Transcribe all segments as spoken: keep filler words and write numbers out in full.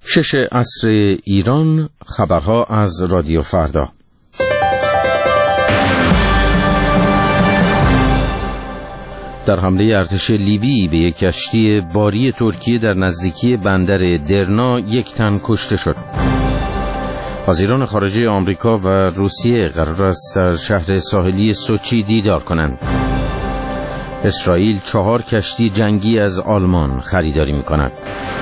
شش عصر ایران، خبرها از رادیو فردا. در حمله ارتش لیبی به یک کشتی باری ترکیه در نزدیکی بندر درنا یک تن کشته شد. وزیران خارجه آمریکا و روسیه قرار است در شهر ساحلی سوچی دیدار کنند. اسرائیل چهار کشتی جنگی از آلمان خریداری می‌کند.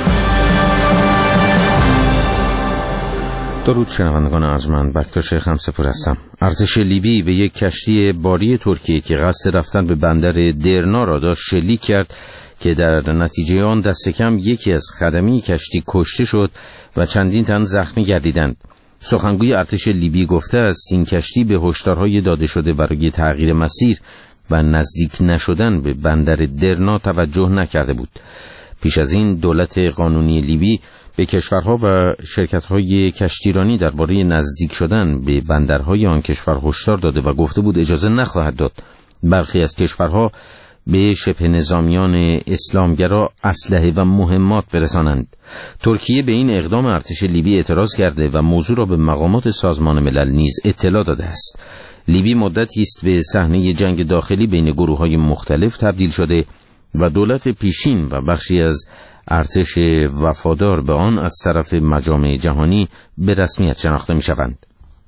درود شنوندگان ارجمند، بکتاش خمسه‌پور هستم. ارتش لیبی به یک کشتی باری ترکیه که قصد رفتن به بندر درنا را داشت شلیک کرد که در نتیجه آن دست کم یکی از خدمه کشتی کشته شد و چندین تن زخمی گردیدند. سخنگوی ارتش لیبی گفته است این کشتی به هشدارهای داده شده برای تغییر مسیر و نزدیک نشدن به بندر درنا توجه نکرده بود. پیش از این دولت قانونی لیبی به کشورها و شرکت‌های کشتیرانی درباره نزدیک شدن به بندرهای آن کشور هشدار داده و گفته بود اجازه نخواهد داد برخی از کشورها به شبه نظامیان اسلامگرا اسلحه و مهمات برسانند. ترکیه به این اقدام ارتش لیبی اعتراض کرده و موضوع را به مقامات سازمان ملل نیز اطلاع داده است. لیبی مدتی است به صحنه جنگ داخلی بین گروه‌های مختلف تبدیل شده و دولت پیشین و بخشی از ارتش وفادار به آن از طرف مجامع جهانی به رسمیت شناخته می‌شوند.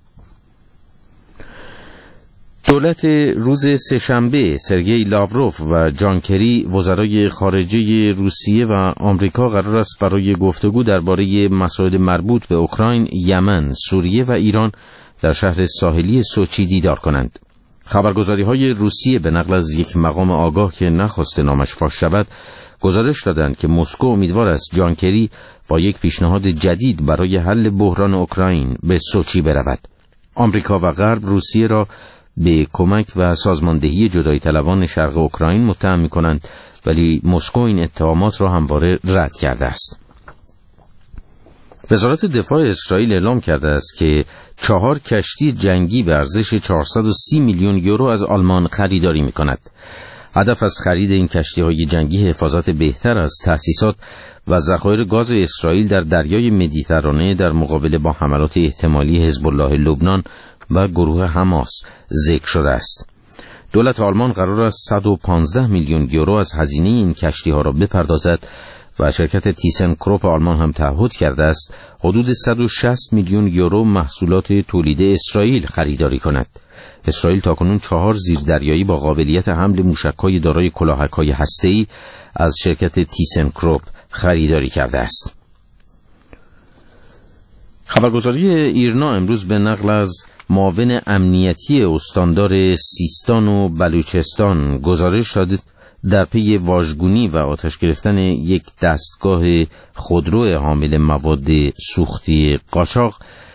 دولت روز سه‌شنبه سرگئی لاوروف و جان کری وزرای خارجه روسیه و آمریکا قرار است برای گفتگو درباره مسائل مربوط به اوکراین، یمن، سوریه و ایران در شهر ساحلی سوچی دیدار کنند. خبرگزاری‌های روسیه به نقل از یک مقام آگاه که نخواسته نامش فاش شود گزارش دادند که مسکو امیدوار است جان کری با یک پیشنهاد جدید برای حل بحران اوکراین به سوچی برود. آمریکا و غرب روسیه را به کمک و سازماندهی جدایی طلبان شرق اوکراین متهم می‌کنند، ولی مسکو این اتهامات را همواره رد کرده است. وزارت دفاع اسرائیل اعلام کرده است که چهار کشتی جنگی به ارزش چهارصد و سی میلیون یورو از آلمان خریداری می‌کند. هدف از خرید این کشتی‌های جنگی حفاظت بهتر از تأسیسات و ذخایر گاز اسرائیل در دریای مدیترانه در مقابله با حملات احتمالی حزب الله لبنان و گروه حماس ذکر شده است. دولت آلمان قرار است صد و پانزده میلیون یورو از هزینه این کشتی‌ها را بپردازد و شرکت تیسن کروپ آلمان هم تعهد کرده است حدود صد و شصت میلیون یورو محصولات تولید اسرائیل خریداری کند. اسرائیل تاکنون چهار زیردریایی با قابلیت حمل موشک‌های دارای کلاهک‌های هسته‌ای از شرکت تیسن کروپ خریداری کرده است. خبرگزاری ایرنا امروز به نقل از معاون امنیتی استاندار سیستان و بلوچستان گزارش داده در پی واژگونی و آتش گرفتن یک دستگاه خودرو حامل مواد سوختی قاچاق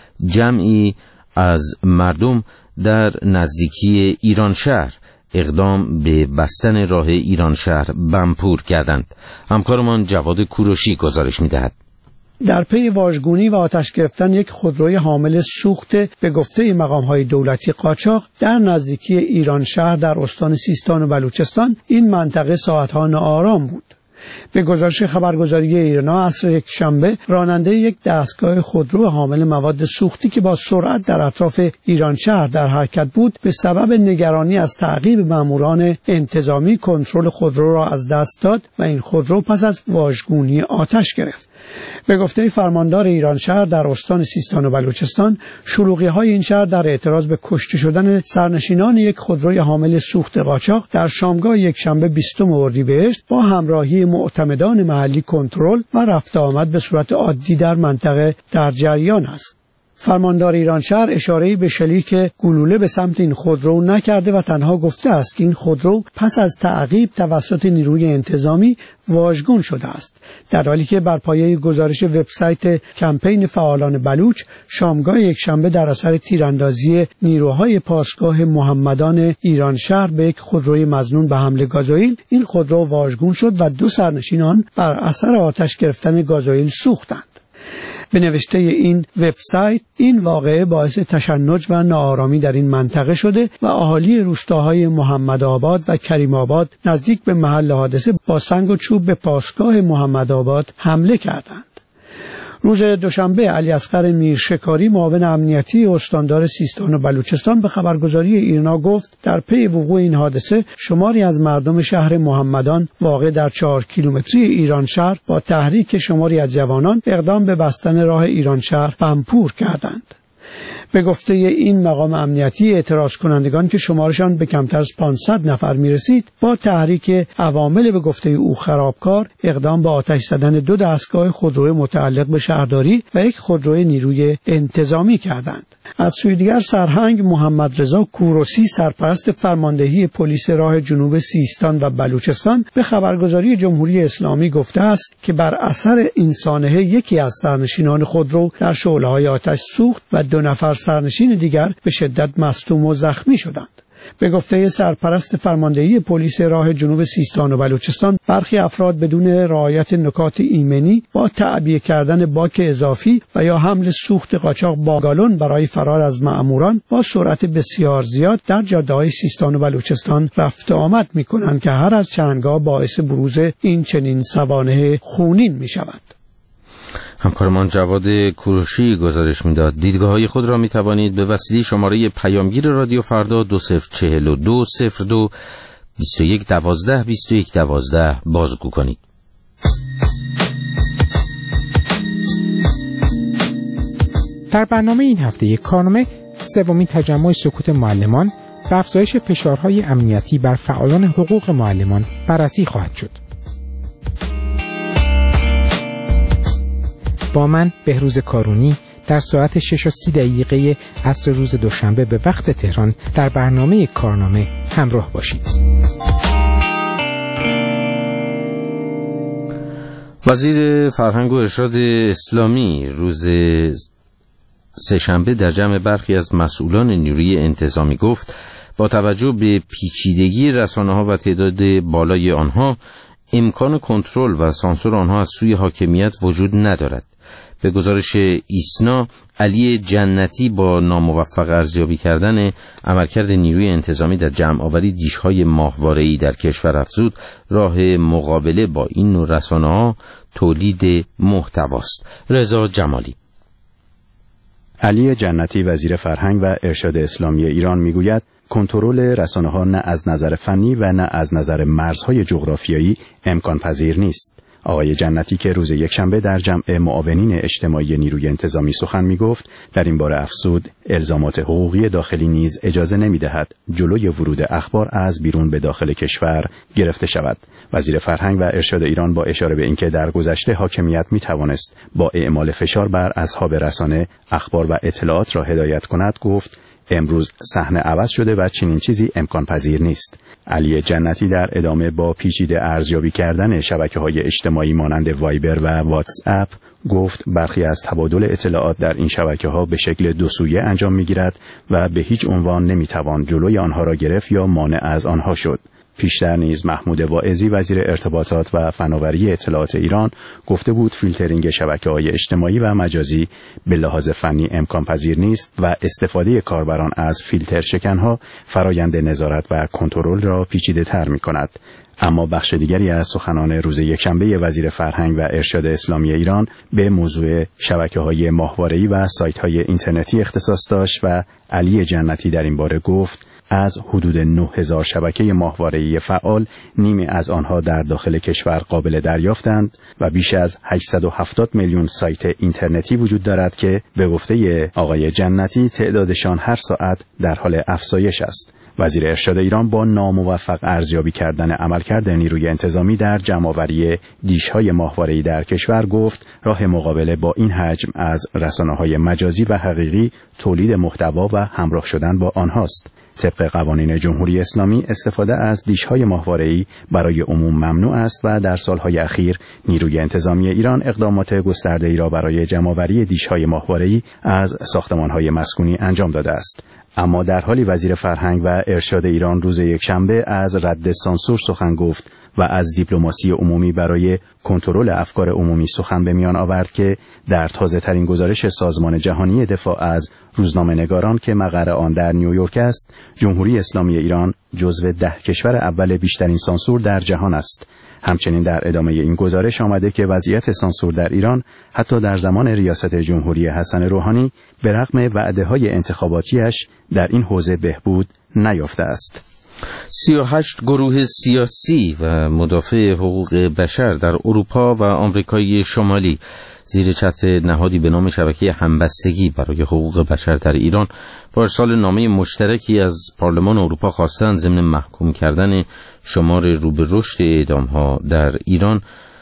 جمعی از مردم در نزدیکی ایران شهر اقدام به بستن راه ایران شهر بمپور کردند. همکارمان جواد کوروشی گزارش می‌دهد. در پی واژگونی و آتش گرفتن یک خودروی حامل سوخت به گفته مقام‌های دولتی قاچاق در نزدیکی ایران شهر در استان سیستان و بلوچستان، این منطقه ساعت‌ها ناآرام بود. به گزارش خبرگزاری ایرنا عصر یک شنبه راننده یک دستگاه خودرو حامل مواد سوختی که با سرعت در اطراف ایران شهر در حرکت بود به سبب نگرانی از تعقیب ماموران انتظامی کنترل خودرو را از دست داد و این خودرو پس از واژگونی آتش گرفت. به گفته فرماندار ایران شهر در استان سیستان و بلوچستان، شلوغی‌های این شهر در اعتراض به کشته شدن سرنشینان یک خودروی حامل سوخت قاچاق در شامگاه یک شنبه بیستم اردیبهشت با همراهی معتمدان محلی کنترل و رفت آمد به صورت عادی در منطقه در جریان است. فرماندار ایران شهر اشاره‌ای به شلیک گلوله به سمت این خودرو نکرده و تنها گفته است که این خودرو پس از تعقیب توسط نیروی انتظامی واژگون شده است، در حالی که بر پایه گزارش وبسایت کمپین فعالان بلوچ شامگاه یکشنبه در اثر تیراندازی نیروهای پاسگاه محمدان ایران شهر به یک خودروی مظنون به حمل گازوئیل این خودرو واژگون شد و دو سرنشین آن بر اثر آتش گرفتن گازوئیل سوختند. به نوشته این وبسایت، این واقعه باعث تشنج و ناآرامی در این منطقه شده و اهالی روستاهای محمدآباد و کریم‌آباد نزدیک به محل حادثه با سنگ و چوب به پاسگاه محمدآباد حمله کردند. روز دوشنبه علیاصغر میرشکاری معاون امنیتی استاندار سیستان و بلوچستان به خبرگزاری ایرنا گفت در پی وقوع این حادثه شماری از مردم شهر محمدان واقع در چهار کیلومتری ایران شهر با تحریک شماری از جوانان اقدام به بستن راه ایران شهر بمپور کردند. به گفته این مقام امنیتی اعتراض کنندگان که شمارشان به کمتر از پانصد نفر میرسید با تحریک عوامل به گفته او خرابکار اقدام به آتش زدن دو دستگاه خودروی متعلق به شهرداری و یک خودروی نیروی انتظامی کردند. از سوی دیگر سرهنگ محمد رضا کوروسی سرپرست فرماندهی پلیس راه جنوب سیستان و بلوچستان به خبرگزاری جمهوری اسلامی گفته است که بر اثر این سانحه یکی از سرنشینان خودرو در شعله‌های آتش سوخت و دو نفر سرنشین دیگر به شدت مصدوم و زخمی شدند. به گفته سرپرست فرماندهی پلیس راه جنوب سیستان و بلوچستان برخی افراد بدون رعایت نکات ایمنی با تعبیه کردن باک اضافی و یا حمل سوخت قاچاق با گالون برای فرار از مأموران با سرعت بسیار زیاد در جاده‌های سیستان و بلوچستان رفت آمد می‌کنند که هر از چندگاه باعث بروز این چنین سوانح خونین می‌شود. همکارمان جواد کوروشی گزارش میداد. دیدگاه‌های خود را می توانید به وسیله شماره پیامگیر رادیو فردا دو صفر چهل و دو صفر دو بیست و یک دوازده بیست و یک دوازده بازگو کنید. در برنامه این هفته یک کارنامه سومین تجمع سکوت معلمان و افزایش فشارهای امنیتی بر فعالان حقوق معلمان بررسی خواهد شد. با من بهروز کارونی در ساعت شش و سی دقیقه عصر روز دوشنبه به وقت تهران در برنامه کارنامه همراه باشید. وزیر فرهنگ و ارشاد اسلامی روز سه‌شنبه در جمع برخی از مسئولان نیروی انتظامی گفت با توجه به پیچیدگی رسانه‌ها و تعداد بالای آنها امکان کنترل و سانسور آنها از سوی حاکمیت وجود ندارد. به گزارش ایسنا، علی جنتی با ناموفق ارزیابی کردن عملکرد نیروی انتظامی در جمع‌آوری دیش‌های ماهواره‌ای در کشور افزود راه مقابله با این نوع رسانه‌ها تولید محتواست. رضا جمالی. علی جنتی وزیر فرهنگ و ارشاد اسلامی ایران میگوید کنترل رسانه‌ها نه از نظر فنی و نه از نظر مرزهای جغرافیایی امکان پذیر نیست. آقای جنتی که روز یکشنبه در جمع معاونین اجتماعی نیروی انتظامی سخن می‌گفت، در این باره افزود الزامات حقوقی داخلی نیز اجازه نمی‌دهد جلوی ورود اخبار از بیرون به داخل کشور گرفته شود. وزیر فرهنگ و ارشاد ایران با اشاره به اینکه در گذشته حاکمیت می‌توانست با اعمال فشار بر اصحاب رسانه اخبار و اطلاعات را هدایت کند گفت امروز صحنه عوض شده و چنین چیزی امکان پذیر نیست. علی جنتی در ادامه با پیچیده ارزیابی کردن شبکه‌های اجتماعی مانند وایبر و واتس اپ گفت برخی از تبادل اطلاعات در این شبکه‌ها به شکل دو سویه انجام می‌گیرد و به هیچ عنوان نمی‌توان جلوی آنها را گرفت یا مانع از آنها شد. پیشتر نیز محمود واعظی وزیر ارتباطات و فناوری اطلاعات ایران گفته بود فیلترینگ شبکه‌های اجتماعی و مجازی به لحاظ فنی امکان پذیر نیست و استفاده کاربران از فیلتر شکن‌ها فرایند نظارت و کنترل را پیچیده‌تر می‌کند. اما بخش دیگری از سخنان روز یکشنبه وزیر فرهنگ و ارشاد اسلامی ایران به موضوع شبکه‌های ماهواره‌ای و سایت‌های اینترنتی اختصاص داشت و علی جنتی در این باره گفت از حدود نه هزار شبکه ماهواره‌ای فعال نیمی از آنها در داخل کشور قابل دریافتند و بیش از هشتصد و هفتاد میلیون سایت اینترنتی وجود دارد که به گفته آقای جنتی تعدادشان هر ساعت در حال افزایش است. وزیر ارشاد ایران با ناموفق ارزیابی کردن عملکرد نیروی انتظامی در جمع‌آوری دیش‌های ماهواره‌ای در کشور گفت راه مقابله با این حجم از رسانه‌های مجازی و حقیقی تولید محتوا و همراه شدن با آنهاست. طبق قوانین جمهوری اسلامی استفاده از دیش‌های ماهواره‌ای برای عموم ممنوع است و در سالهای اخیر نیروی انتظامی ایران اقدامات گسترده‌ای را برای جمع‌آوری دیش‌های ماهواره‌ای از ساختمان‌های مسکونی انجام داده است. اما در حالی وزیر فرهنگ و ارشاد ایران روز یکشنبه از رد سانسور سخن گفت و از دیپلماسی عمومی برای کنترل افکار عمومی سخن به میان آورد که در تازه‌ترین گزارش سازمان جهانی دفاع از روزنامه‌نگاران که مقر آن در نیویورک است، جمهوری اسلامی ایران جزو ده کشور اول بیشترین سانسور در جهان است. همچنین در ادامه این گزارش آمده که وضعیت سانسور در ایران حتی در زمان ریاست جمهوری حسن روحانی به رغم وعده‌های انتخاباتیش در این حوزه بهبود نیافته است. سی و هشت گروه سیاسی و مدافع حقوق بشر در اروپا و آمریکای شمالی زیر چتر نهادی به نام شبکه همبستگی برای حقوق بشر در ایران با ارسال نامه مشترکی از پارلمان اروپا خواستند ضمن محکوم کردن شمار رو به رشد اعدام‌ها در ایران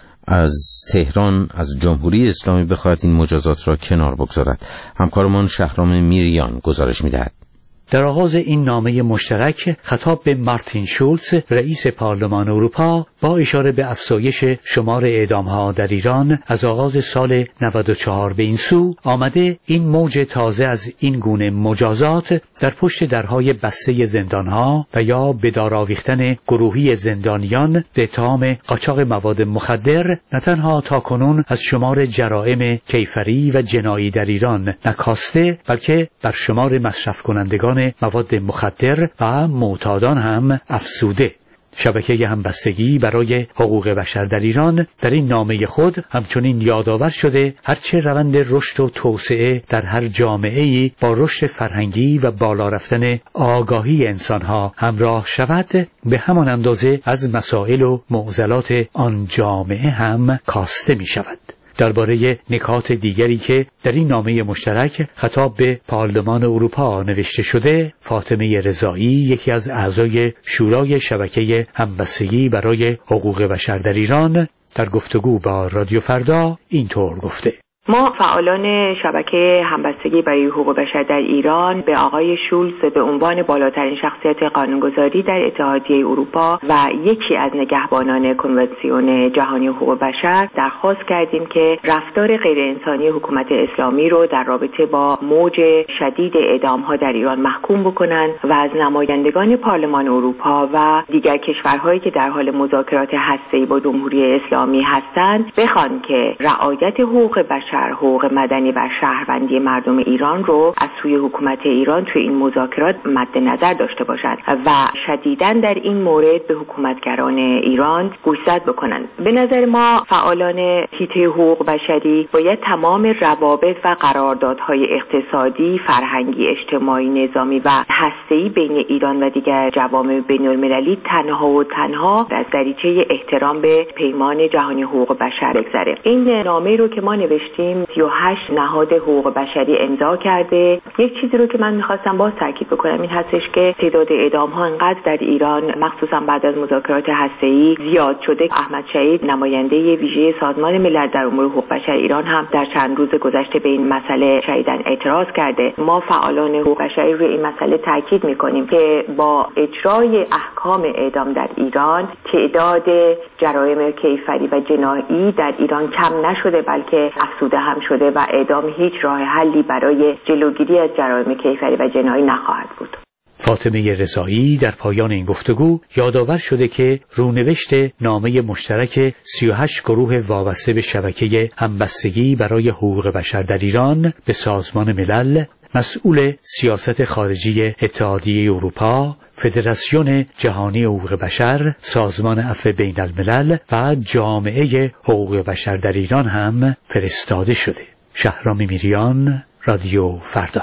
از تهران از جمهوری اسلامی بخواهد این مجازات را کنار بگذارد. همکارمان شهرام میریان گزارش می‌دهد. در آغاز این نامه مشترک خطاب به مارتین شولز رئیس پارلمان اروپا با اشاره به افزایش شمار اعدام‌ها در ایران از آغاز سال نود و چهار به این سو آمده این موج تازه از این گونه مجازات در پشت درهای بسته زندان‌ها و یا به دار آویختن گروهی زندانیان به اتهام قاچاق مواد مخدر نه تنها تاکنون از شمار جرائم کیفری و جنایی در ایران نکاسته، بلکه بر شمار مصرف کنندگان مواد مخدر و معتادان هم افزوده. شبکه همبستگی برای حقوق بشر در ایران در این نامه خود همچنین یادآور شده هرچه روند رشد و توسعه در هر جامعه‌ای با رشد فرهنگی و بالا رفتن آگاهی انسانها همراه شود، به همان اندازه از مسائل و معضلات آن جامعه هم کاسته می شود. درباره نکات دیگری که در این نامه مشترک خطاب به پارلمان اروپا نوشته شده، فاطمه رضایی یکی از اعضای شورای شبکه همبستگی برای حقوق بشر در ایران در گفتگو با رادیو فردا اینطور گفته: ما فعالان شبکه همبستگی برای حقوق بشر در ایران به آقای شولز به عنوان بالاترین شخصیت قانونگذاری در اتحادیه اروپا و یکی از نگهبانان کنوانسیون جهانی حقوق بشر درخواست کردیم که رفتار غیرانسانی حکومت اسلامی رو در رابطه با موج شدید اعدام‌ها در ایران محکوم بکنن و از نمایندگان پارلمان اروپا و دیگر کشورهایی که در حال مذاکرات هسته‌ای با جمهوری اسلامی هستند بخوان که رعایت حقوق بشر، حقوق مدنی و شهروندی مردم ایران رو از سوی حکومت ایران توی این مذاکرات مد نظر داشته باشند و شدیداً در این مورد به حکومتگران ایران گوشزد بکنند. به نظر ما فعالان حیطه حقوق بشری باید تمام روابط و قراردادهای اقتصادی، فرهنگی، اجتماعی، نظامی و هسته‌ای بین ایران و دیگر جوامع بین‌المللی تنها و تنها از دریچه احترام به پیمان جهانی حقوق بشر بگذره. این نامه رو که ما نوشتیم سی و هشت نهاد حقوق بشری امضا کرده. یک چیزی رو که من می‌خواستم باز تاکید بکنم این هستش که تعداد اعدام‌ها انقدر در ایران مخصوصا بعد از مذاکرات هسته‌ای زیاد شده. احمد شهید نماینده ویژه سازمان ملل در امور حقوق بشر ایران هم در چند روز گذشته به این مسئله شدیداً اعتراض کرده. ما فعالان حقوق بشری روی این مسئله تاکید می‌کنیم که با اجرای احکام اعدام در ایران تعداد جرایم کیفری و جنایی در ایران کم نشده بلکه افزوده هم شده و اعدام هیچ راه حلی برای جلوگیری از جرایم کیفری و جنایی نخواهد بود. فاطمه رضایی در پایان این گفتگو یادآور شده که رونوشت نامه مشترک سی و هشت گروه وابسته به شبکه همبستگی برای حقوق بشر در ایران به سازمان ملل، مسئول سیاست خارجی اتحادیه اروپا، فدراسیون جهانی حقوق بشر، سازمان عفو بین الملل و جامعه حقوق بشر در ایران هم فرستاده شده. شهرام میریان، رادیو فردا.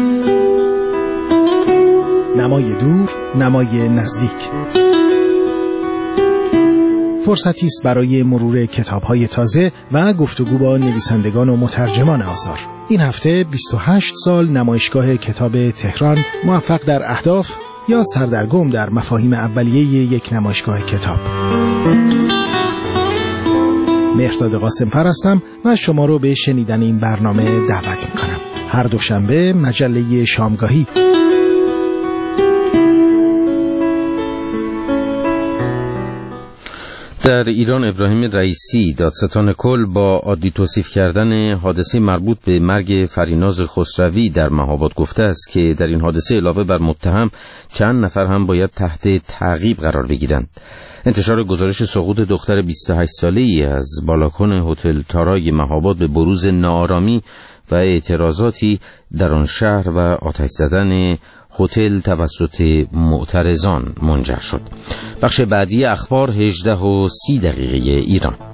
نمای دور، نمای نزدیک. فرصتی است برای مرور کتاب‌های تازه و گفتگو با نویسندگان و مترجمان آثار. این هفته بیست و هشت سال نمایشگاه کتاب تهران موفق در اهداف یا سردرگم در مفاهیم اولیه یک نمایشگاه کتاب. مهرداد قاسم‌فر هستم و شما رو به شنیدن این برنامه دعوت می‌کنم. هر دوشنبه مجله شامگاهی. در ایران ابراهیم رئیسی دادستان کل با عادی توصیف کردن حادثه مربوط به مرگ فریناز خسروی در مهاباد گفته است که در این حادثه علاوه بر متهم چند نفر هم باید تحت تعقیب قرار بگیرند. انتشار گزارش سقوط دختر بیست و هشت ساله‌ای از بالاکن هتل تارای مهاباد به بروز ناآرامی و اعتراضاتی در آن شهر و آتش زدن هتل توسط معترضان منجر شد. بخش بعدی اخبار هجده و سی دقیقه ایران.